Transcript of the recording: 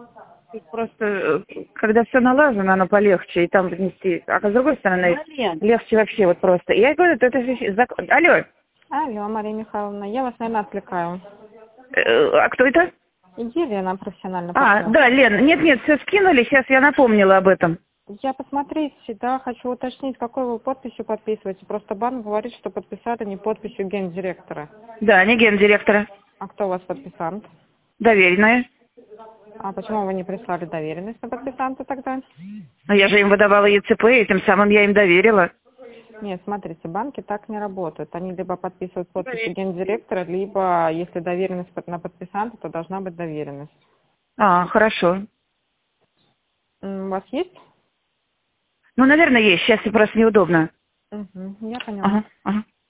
Тут просто, когда все налажено, оно полегче, и там внести. А с другой стороны, легче вообще вот просто. Я говорю, это же Алло, Алло, Мария Михайловна, я вас, наверное, отвлекаю. а кто это? Елена, профессиональный А, партнер. да, Лен, нет, все скинули, сейчас я напомнила об этом. Я посмотреть, да, хочу уточнить, какой вы подписью подписываете. Просто банк говорит, что подписали не подписью гендиректора. Да, не гендиректора. А кто у вас подписант? Доверенная. А почему вы не прислали доверенность на подписанта тогда? Но я же им выдавала ЕЦП, и тем самым я им доверила. Нет, смотрите, банки так не работают. Они либо подписывают подписью гендиректора, либо, если доверенность на подписанта, то должна быть доверенность. А, хорошо. У вас есть? Ну, наверное, есть. Сейчас просто неудобно. Угу, я поняла. Ага, ага.